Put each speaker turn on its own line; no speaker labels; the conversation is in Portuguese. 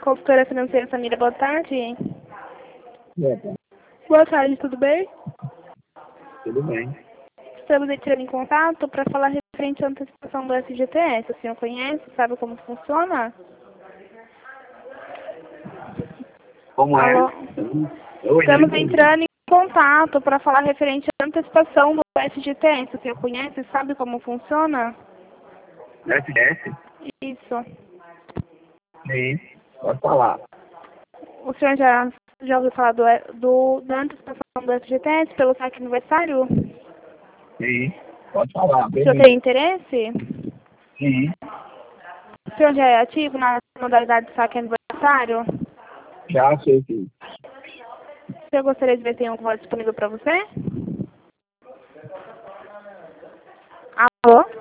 Consultora financeira Samira, boa tarde.
Opa,
Boa tarde, tudo bem?
tudo bem.
Estamos entrando em contato para falar referente à antecipação do FGTS. O senhor conhece, sabe como funciona?
Como é?
Alô?
Eu
Estamos
entendi.
entrando em contato para falar referente à antecipação do FGTS. O senhor conhece, sabe como funciona?
FS?
Isso.
Sim. Pode falar.
O senhor já ouviu falar da antecipação do FGTS pelo saque aniversário?
Sim. Pode falar.
O senhor
Beleza.
tem interesse?
Sim.
O senhor já é ativo na modalidade de saque aniversário?
Já sei que.
O senhor gostaria de ver se tem alguma disponível para você? Alô?